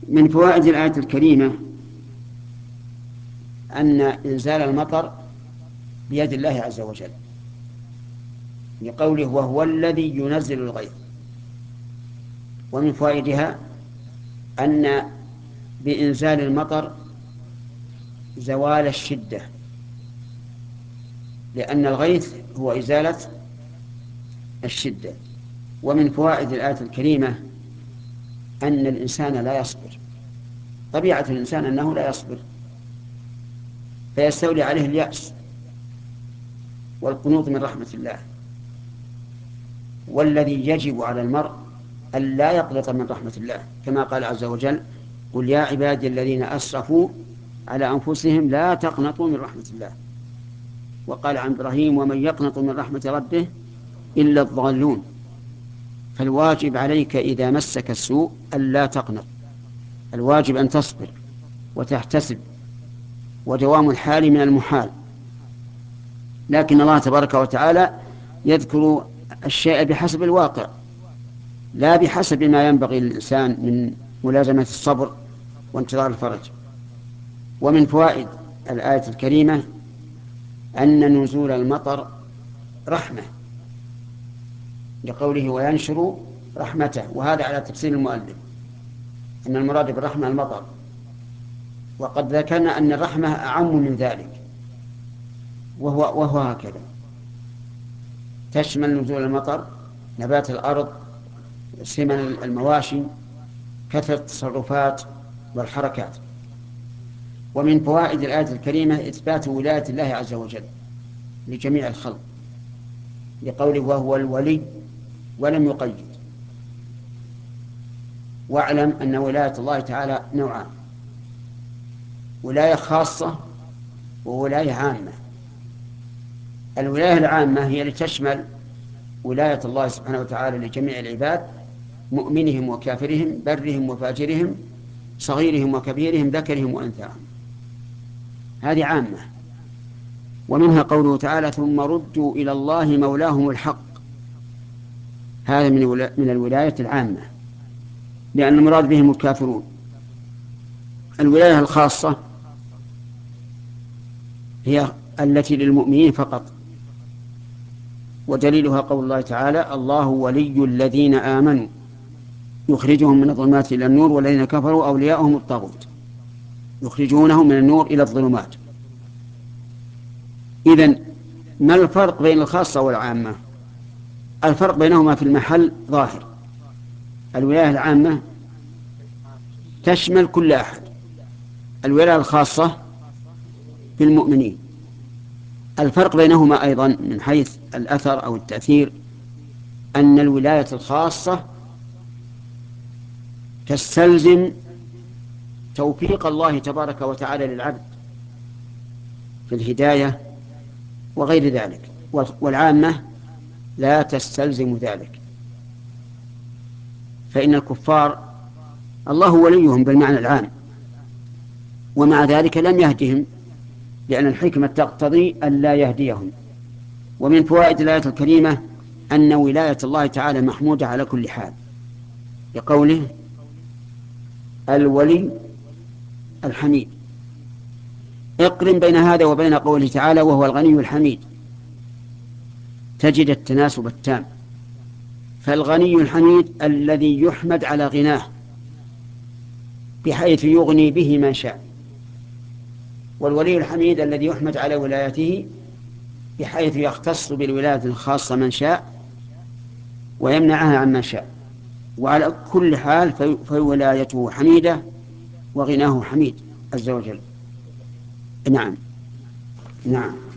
من فوائد الآية الكريمة أن إنزال المطر بيد الله عز وجل، لقوله وهو الذي ينزل الغيث. ومن فوائدها أن بإنزال المطر زوال الشدة، لأن الغيث هو إزالة الشدة. ومن فوائد الآية الكريمة أن الإنسان لا يصبر، طبيعة الإنسان أنه لا يصبر، فيستولي عليه اليأس والقنوط من رحمة الله. والذي يجب على المرء أن لا يقنط من رحمة الله، كما قال عز وجل قل يا عبادي الذين أسرفوا على أنفسهم لا تقنطوا من رحمة الله. وقال عن إبراهيم ومن يقنط من رحمة ربه إلا الضالون. فالواجب عليك إذا مسك السوء ألا تقنط، الواجب أن تصبر وتحتسب، ودوام الحال من المحال. لكن الله تبارك وتعالى يذكر الشيء بحسب الواقع، لا بحسب ما ينبغي للإنسان من ملازمة الصبر وانتظار الفرج. ومن فوائد الآية الكريمة أن نزول المطر رحمة، لقوله وينشر رحمته، وهذا على تفسير المؤلف أن المراد بالرحمة المطر. وقد ذكرنا أن الرحمة أعم من ذلك، وهو هكذا، تشمل نزول المطر نبات الأرض، سمن المواشي، كثرة التصرفات والحركات. ومن فوائد الآية الكريمة إثبات ولاية الله عز وجل لجميع الخلق، لقوله وهو الولي ولم يقيد. واعلم أن ولاية الله تعالى نوعان: ولاية خاصة وولاية عامة. الولاية العامة هي لتشمل ولاية الله سبحانه وتعالى لجميع العباد، مؤمنهم وكافرهم، برهم وفاجرهم، صغيرهم وكبيرهم، ذكرهم وأنثاهم، هذه عامة. ومنها قوله تعالى ثم ردوا إلى الله مولاهم الحق، هذا من الولاية العامة، لأن المراد بهم الكافرون. الولاية الخاصة هي التي للمؤمنين فقط، ودليلها قول الله تعالى الله ولي الذين آمنوا يخرجهم من الظلمات إلى النور والذين كفروا أولياؤهم الطاغوت يخرجونهم من النور إلى الظلمات. إذن ما الفرق بين الخاصة والعامة؟ الفرق بينهما في المحل ظاهر. الولاية العامة تشمل كل أحد، الولاية الخاصة في المؤمنين. الفرق بينهما أيضا من حيث الأثر أو التأثير أن الولاية الخاصة تستلزم توفيق الله تبارك وتعالى للعبد في الهداية وغير ذلك، والعامة لا تستلزم ذلك. فإن الكفار الله وليهم بالمعنى العام، ومع ذلك لم يهدهم، لأن الحكمة تقتضي أن لا يهديهم. ومن فوائد الآية الكريمة أن ولاية الله تعالى محمودة على كل حال، لقوله الولي الحميد. اقرن بين هذا وبين قوله تعالى وهو الغني الحميد، تجد التناسب التام. فالغني الحميد الذي يحمد على غناه بحيث يغني به من شاء، والولي الحميد الذي يحمد على ولايته بحيث يختص بالولاية الخاصة من شاء ويمنعها عن من شاء. وعلى كل حال فولايته حميدة وغناه حميد عز وجل. نعم. نعم.